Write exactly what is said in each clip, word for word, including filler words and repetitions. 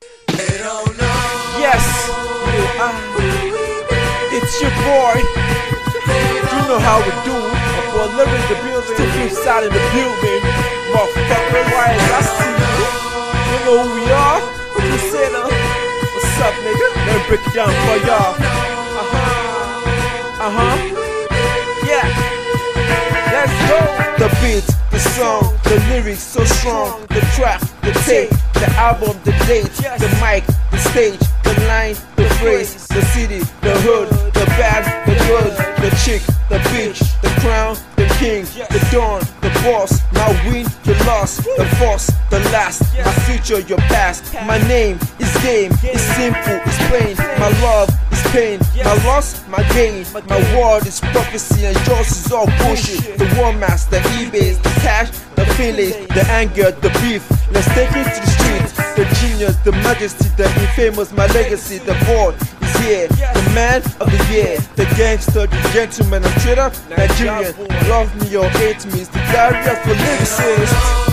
They don't know. Yes, you are. It's your boy. You know how we do. My boy Larry in the building. Still flip side in the building. Motherfucker, why is I see you? You know who we are? You said, uh, what's up, nigga? Let me break it down for y'all. Uh huh. Uh huh. Yeah. Let's go. The beat, the song, the lyrics so strong. The track, the tape, the album, the date, the mic, the stage, the line, the phrase, the city, the hood, the bad, the good, the chick, the bitch, the crown, the king, the dawn, the boss. My win, your loss, the force, the last. My future, your past. My name is game, it's simple, it's plain. My love is pain, my loss, my gain. My word is prophecy and yours is all bullshit. The war mask, the eBays, the cash, the feelings, the anger, the beef. Let's take it to the streets. The genius, the majesty, the infamous, my legacy. The board is here, the man of the year, the gangster, the gentleman on Twitter, Nigerian. Love me or hate me, it's the diary of a lyricist.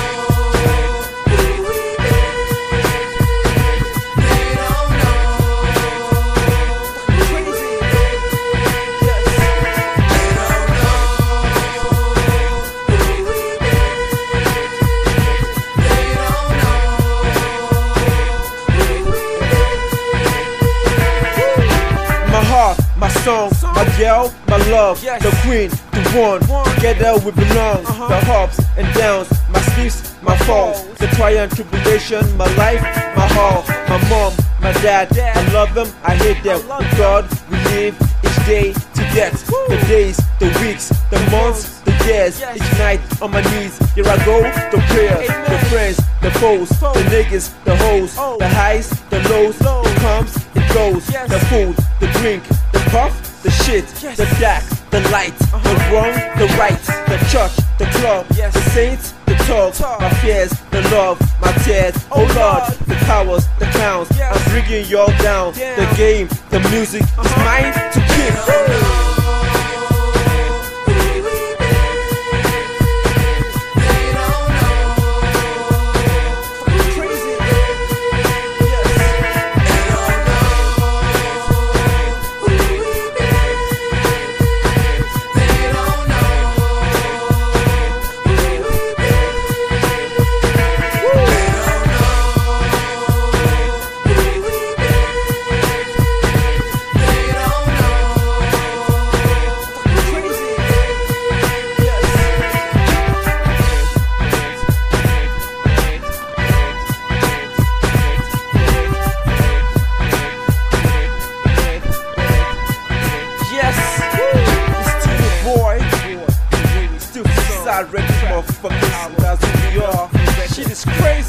My song, my girl, my love, the queen, the one, together we belong. The ups and downs, my sleeps, my falls, the trial and tribulation, my life, my heart, my mom, my dad. I love them, I hate them. With God, we live each day to death. The days, the weeks, the months, the years. Each night on my knees, here I go, the prayer, the friends, the foes, the niggas, the hoes, the highs, the lows, it comes, it goes. The food, the drink, the puff, the shit, the dark, the light, the wrong, the right, the church, the club, the saints, the talk, my fears, the love, my tears, oh Lord, the cowards, the clowns, I'm bringing y'all down. The game, the music is mine to keep. Ready, motherfuckers, that's who we are. Shit is crazy.